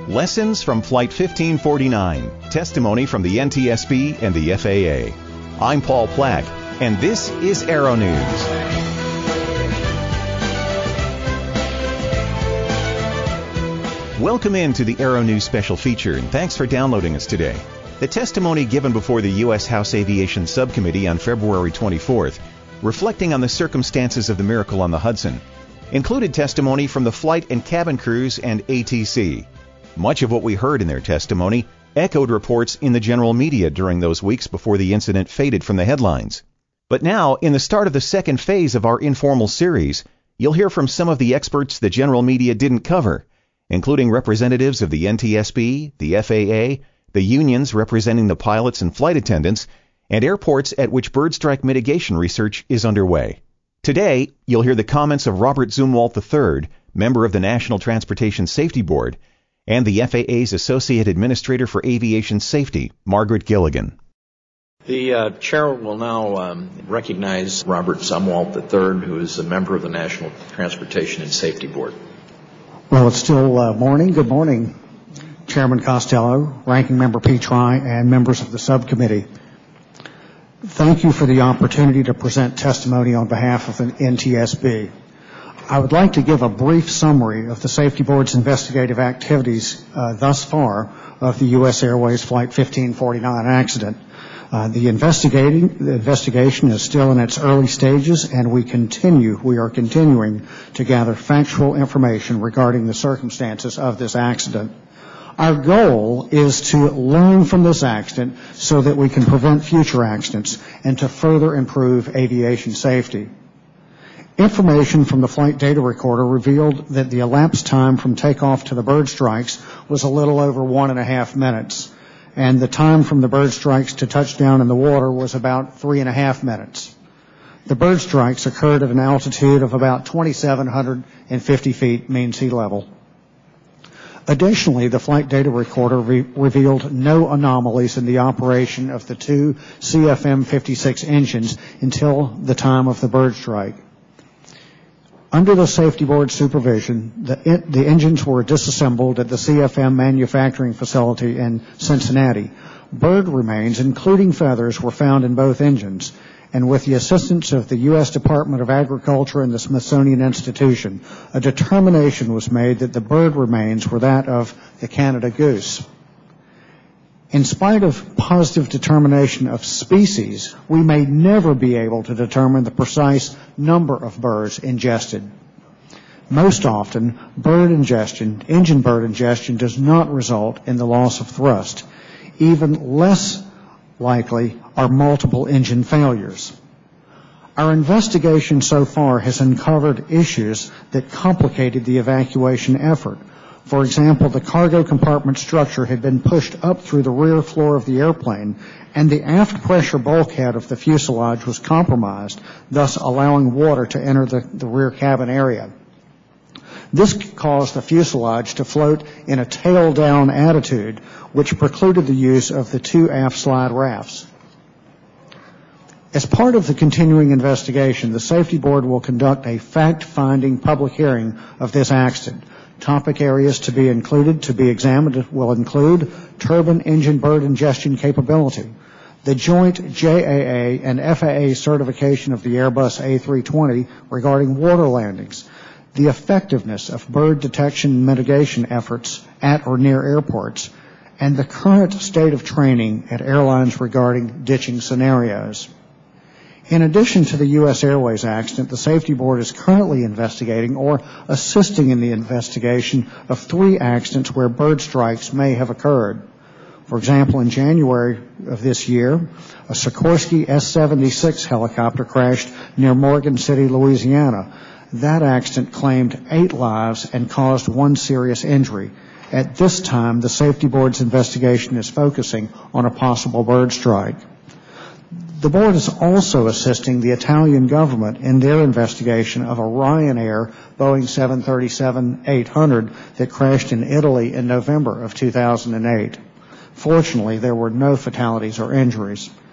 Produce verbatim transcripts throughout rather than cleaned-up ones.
Lessons from Flight fifteen forty-nine. Testimony from the N T S B and the F A A. I'm Paul Plack, and this is Aero News. Welcome in to the Aero News special feature, and thanks for downloading us today. The testimony given before the U S House Aviation Subcommittee on February twenty-fourth, reflecting on the circumstances of the miracle on the Hudson, included testimony from the flight and cabin crews and A T C. Much of what we heard in their testimony echoed reports in the general media during those weeks before the incident faded from the headlines. But now, in the start of the second phase of our informal series, you'll hear from some of the experts the general media didn't cover, including representatives of the N T S B, the F A A, the unions representing the pilots and flight attendants, and airports at which bird strike mitigation research is underway. Today, you'll hear the comments of Robert Zumwalt the third, member of the National Transportation Safety Board, and the F A A's Associate Administrator for Aviation Safety, Margaret Gilligan. The uh, chair will now um, recognize Robert Zumwalt the third, who is a member of the National Transportation and Safety Board. Well, it's still uh, morning. Good morning, Chairman Costello, Ranking Member Petri, and members of the subcommittee. Thank you for the opportunity to present testimony on behalf of the N T S B. I would like to give a brief summary of the Safety Board's investigative activities uh, thus far of the U S Airways Flight fifteen forty-nine accident. Uh, the investigating the investigation is still in its early stages, and we continue we are continuing to gather factual information regarding the circumstances of this accident. Our goal is to learn from this accident so that we can prevent future accidents and to further improve aviation safety. Information from the flight data recorder revealed that the elapsed time from takeoff to the bird strikes was a little over one and a half minutes, and the time from the bird strikes to touchdown in the water was about three and a half minutes. The bird strikes occurred at an altitude of about two thousand seven hundred fifty feet mean sea level. Additionally, the flight data recorder re- revealed no anomalies in the operation of the two C F M fifty-six engines until the time of the bird strike. Under the Safety Board supervision, the, the engines were disassembled at the C F M manufacturing facility in Cincinnati. Bird remains, including feathers, were found in both engines, and with the assistance of the U S Department of Agriculture and the Smithsonian Institution, a determination was made that the bird remains were that of the Canada goose. In spite of positive determination of species, we may never be able to determine the precise number of birds ingested. Most often, bird ingestion, engine bird ingestion, does not result in the loss of thrust. Even less likely are multiple engine failures. Our investigation so far has uncovered issues that complicated the evacuation effort. For example, the cargo compartment structure had been pushed up through the rear floor of the airplane, and the aft pressure bulkhead of the fuselage was compromised, thus allowing water to enter the, the rear cabin area. This caused the fuselage to float in a tail-down attitude, which precluded the use of the two aft slide rafts. As part of the continuing investigation, the Safety Board will conduct a fact-finding public hearing of this accident. Topic areas to be included, to be examined, will include turbine engine bird ingestion capability, the joint J A A and F A A certification of the Airbus A three twenty regarding water landings, the effectiveness of bird detection and mitigation efforts at or near airports, and the current state of training at airlines regarding ditching scenarios. In addition to the U S Airways accident, the Safety Board is currently investigating or assisting in the investigation of three accidents where bird strikes may have occurred. For example, in January of this year, a Sikorsky S seventy-six helicopter crashed near Morgan City, Louisiana. That accident claimed eight lives and caused one serious injury. At this time, the Safety Board's investigation is focusing on a possible bird strike. The board is also assisting the Italian government in their investigation of a Ryanair Boeing seven thirty-seven eight hundred that crashed in Italy in November of two thousand eight. Fortunately, there were no fatalities or injuries.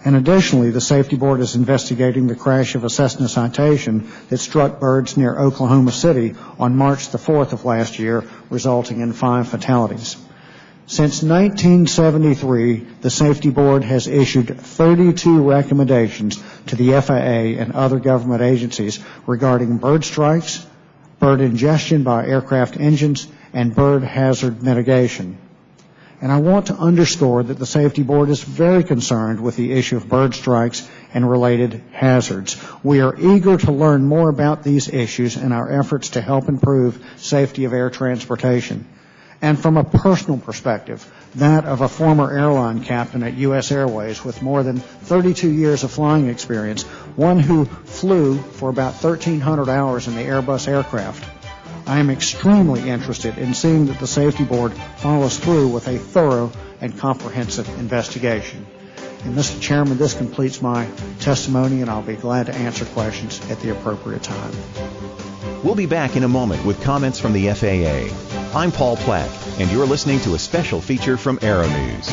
And additionally, the Safety Board is investigating the crash of a Cessna Citation that struck birds near Oklahoma City on March the fourth of last year, resulting in five fatalities. Since nineteen seventy-three, the Safety Board has issued thirty-two recommendations to the F A A and other government agencies regarding bird strikes, bird ingestion by aircraft engines, and bird hazard mitigation. And I want to underscore that the Safety Board is very concerned with the issue of bird strikes and related hazards. We are eager to learn more about these issues and our efforts to help improve safety of air transportation. And from a personal perspective, that of a former airline captain at U S Airways with more than thirty-two years of flying experience, one who flew for about thirteen hundred hours in the Airbus aircraft, I am extremely interested in seeing that the Safety Board follows through with a thorough and comprehensive investigation. And Mister Chairman, this completes my testimony, and I'll be glad to answer questions at the appropriate time. We'll be back in a moment with comments from the F A A. I'm Paul Platt, and you're listening to a special feature from Aero News.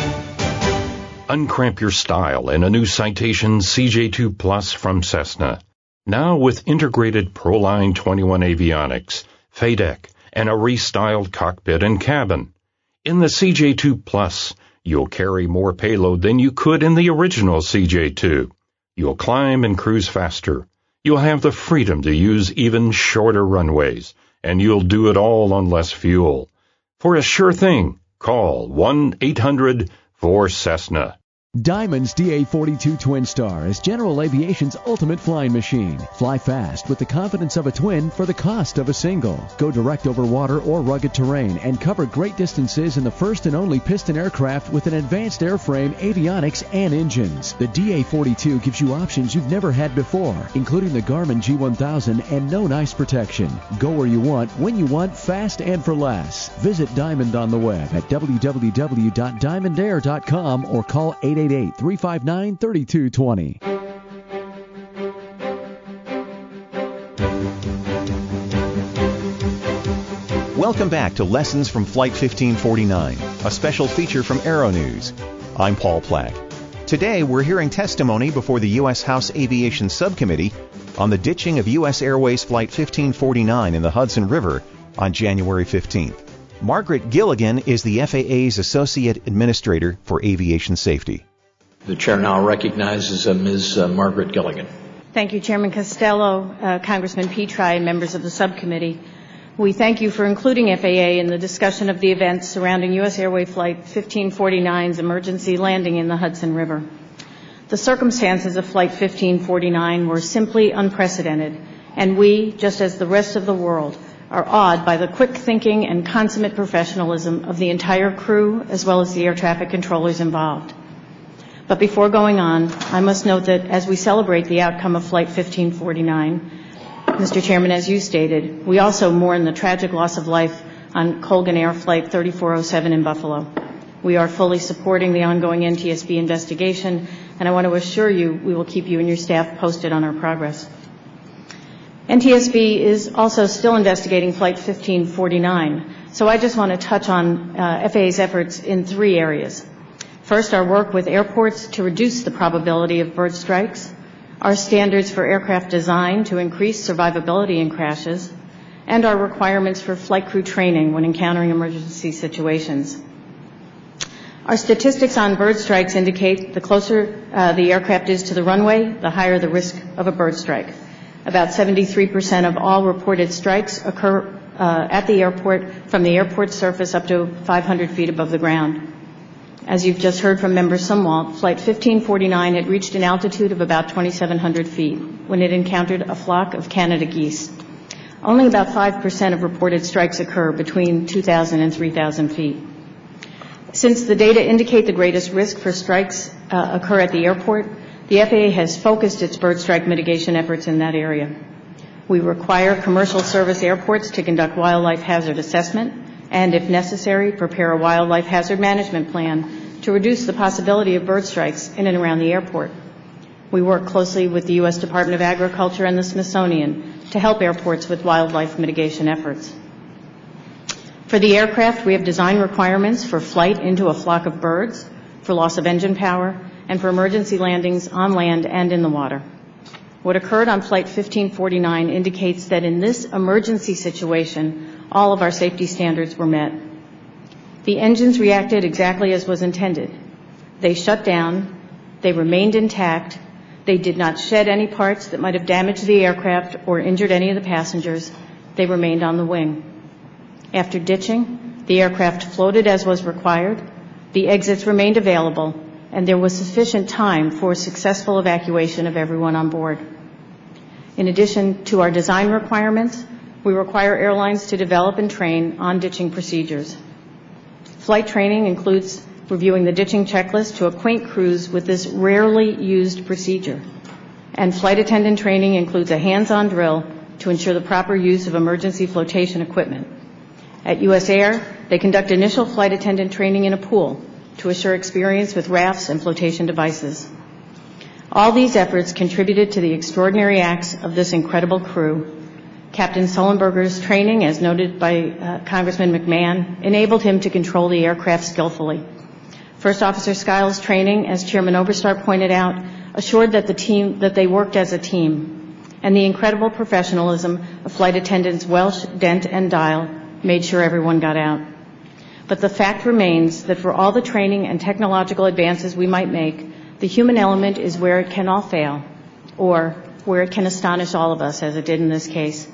Uncramp your style in a new Citation C J two Plus from Cessna. Now with integrated ProLine twenty-one avionics, F A D E C, and a restyled cockpit and cabin. In the C J two Plus, you'll carry more payload than you could in the original C J two. You'll climb and cruise faster. You'll have the freedom to use even shorter runways, and you'll do it all on less fuel. For a sure thing, call one eight hundred four Cessna. Diamond's D A forty-two Twin Star is General Aviation's ultimate flying machine. Fly fast with the confidence of a twin for the cost of a single. Go direct over water or rugged terrain and cover great distances in the first and only piston aircraft with an advanced airframe, avionics, and engines. The D A forty-two gives you options you've never had before, including the Garmin G one thousand and no ice protection. Go where you want, when you want, fast and for less. Visit Diamond on the web at w w w dot diamond air dot com or call eight eight eight, three five nine, three two two zero. Welcome back to Lessons from Flight fifteen forty-nine, a special feature from Aero News. I'm Paul Platt. Today we're hearing testimony before the U S House Aviation Subcommittee on the ditching of U S Airways Flight fifteen forty-nine in the Hudson River on January fifteenth. Margaret Gilligan is the F A A's Associate Administrator for Aviation Safety. The chair now recognizes uh, Miz Uh, Margaret Gilligan. Thank you, Chairman Costello, uh, Congressman Petri, and members of the subcommittee. We thank you for including F A A in the discussion of the events surrounding U S Airway Flight fifteen forty-nine's emergency landing in the Hudson River. The circumstances of Flight fifteen forty-nine were simply unprecedented, and we, just as the rest of the world, are awed by the quick thinking and consummate professionalism of the entire crew as well as the air traffic controllers involved. But before going on, I must note that as we celebrate the outcome of Flight fifteen forty-nine, Mister Chairman, as you stated, we also mourn the tragic loss of life on Colgan Air Flight thirty-four oh seven in Buffalo. We are fully supporting the ongoing N T S B investigation, and I want to assure you we will keep you and your staff posted on our progress. N T S B is also still investigating Flight fifteen forty-nine, so I just want to touch on uh, F A A's efforts in three areas. First, our work with airports to reduce the probability of bird strikes, our standards for aircraft design to increase survivability in crashes, and our requirements for flight crew training when encountering emergency situations. Our statistics on bird strikes indicate the closer uh, the aircraft is to the runway, the higher the risk of a bird strike. About seventy-three percent of all reported strikes occur uh, at the airport from the airport surface up to five hundred feet above the ground. As you've just heard from Member Sumwalt, Flight fifteen forty-nine had reached an altitude of about twenty-seven hundred feet when it encountered a flock of Canada geese. Only about five percent of reported strikes occur between two thousand and three thousand feet. Since the data indicate the greatest risk for strikes uh, occur at the airport, the F A A has focused its bird strike mitigation efforts in that area. We require commercial service airports to conduct wildlife hazard assessment and, if necessary, prepare a wildlife hazard management plan to reduce the possibility of bird strikes in and around the airport. We work closely with the U S Department of Agriculture and the Smithsonian to help airports with wildlife mitigation efforts. For the aircraft, we have design requirements for flight into a flock of birds, for loss of engine power, and for emergency landings on land and in the water. What occurred on Flight fifteen forty-nine indicates that in this emergency situation, all of our safety standards were met. The engines reacted exactly as was intended. They shut down, they remained intact, they did not shed any parts that might have damaged the aircraft or injured any of the passengers. They remained on the wing. After ditching, the aircraft floated as was required, the exits remained available, and there was sufficient time for successful evacuation of everyone on board. In addition to our design requirements, we require airlines to develop and train on ditching procedures. Flight training includes reviewing the ditching checklist to acquaint crews with this rarely used procedure. And flight attendant training includes a hands-on drill to ensure the proper use of emergency flotation equipment. At U S Air, they conduct initial flight attendant training in a pool to assure experience with rafts and flotation devices. All these efforts contributed to the extraordinary acts of this incredible crew. Captain Sullenberger's training, as noted by uh, Congressman McMahon, enabled him to control the aircraft skillfully. First Officer Skiles' training, as Chairman Oberstar pointed out, assured that the team that they worked as a team, and the incredible professionalism of Flight Attendants Welsh, Dent, and Dial made sure everyone got out. But the fact remains that for all the training and technological advances we might make, the human element is where it can all fail, or where it can astonish all of us, as it did in this case.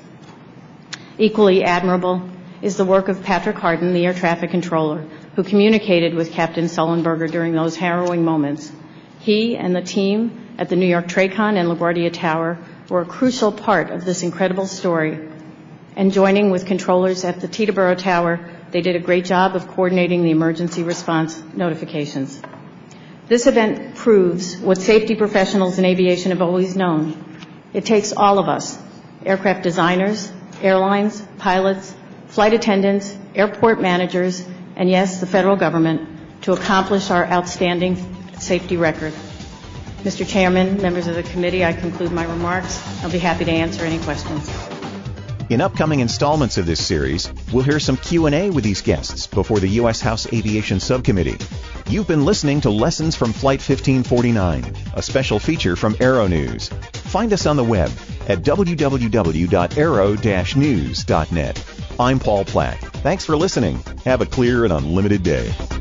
Equally admirable is the work of Patrick Harden, the air traffic controller, who communicated with Captain Sullenberger during those harrowing moments. He and the team at the New York TRACON and LaGuardia Tower were a crucial part of this incredible story. And joining with controllers at the Teterboro Tower, they did a great job of coordinating the emergency response notifications. This event proves what safety professionals in aviation have always known. It takes all of us, aircraft designers, airlines, pilots, flight attendants, airport managers, and yes, the federal government, to accomplish our outstanding safety record. Mister Chairman, members of the committee, I conclude my remarks. I'll be happy to answer any questions. In upcoming installments of this series, we'll hear some Q and A with these guests before the U S House Aviation Subcommittee. You've been listening to Lessons from Flight fifteen forty-nine, a special feature from Aero News. Find us on the web at w w w dot aero dash news dot net. I'm Paul Platt. Thanks for listening. Have a clear and unlimited day.